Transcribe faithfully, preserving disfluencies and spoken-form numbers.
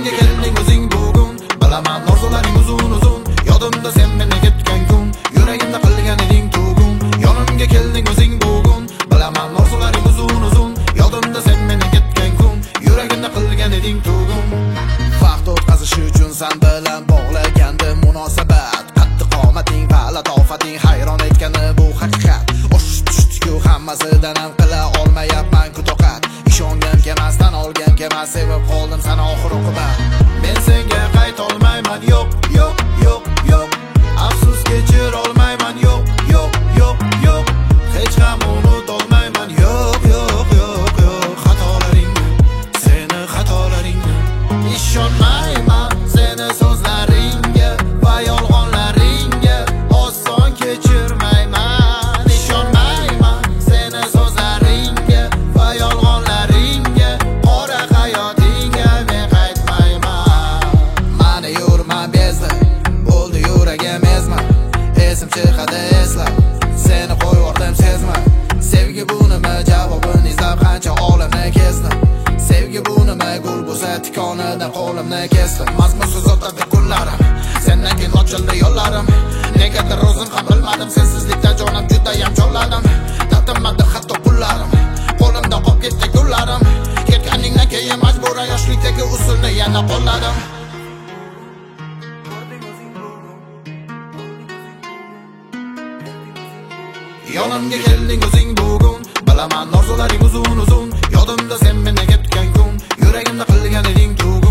Yonimga kelding o'zing bugun, bilaman orzularing uzun uzun. Yodimda sen meni ketgan kun, yuragimda qilgan eding tugun. Yonimga kelding o'zing bugun, bilaman orzularing uzun uzun. Yodimda sen meni ketgan kun, yuragimda qilgan eding tugun. Vaqt o'tkazish uchun sen bilan bog'lagandim munosabat. Qattiq qomating va latofating hayron etgani bu haqiqat. Oshib-tushdi-ku hammasidan ham qila olmayapman ku toqat. Ishongan kemasdan olgan kemas, sevib qoldim sana oxir oqibat. Men senga qayta olmayman, yo'q, yo'q, yo'q, yo'q. Afsus kechir olmayman, yo'q, yo'q, yo'q, yo'q. Hech ham unut olmayman, yo'q, yo'q, yo'q, yo'q. Xatolaringni, seni xatolaringni. Ishonmayman seni so'zlaringga va yolg'onlaringga, oson kechirmayman. Ishonmayman seni so'zlaringga va yolg'onlaringga, qora hayotingga men qaytmayman. Mani yurma bezdi, bo'ldi yuragim ezma. Esim chiqadi eslab, seni qo'yvordim sezma. Sevgi bu nima, javobini izlab qancha olamni kezdim. Sevgi bu nima, gul bo'lsa tikonidan qo'limni kesdim. Mazmunsiz o'tadi kunlarim, sendan keyin ochildi yo'llarim. Negadir o'zim ham bilmadim, sensizlikda jonim judayam chorladim. Tatimadi hatto pullarim, qo'limda qolib ketdi gullarim. Ketganingdan keyin majburan yoshlikdagi usulni yana qo'lladim. Yonimga kelding o'zing bugun, bilaman orzularing uzun uzun. Yodimda sen meni ketgan kun, yuragimda qilgan eding tugun.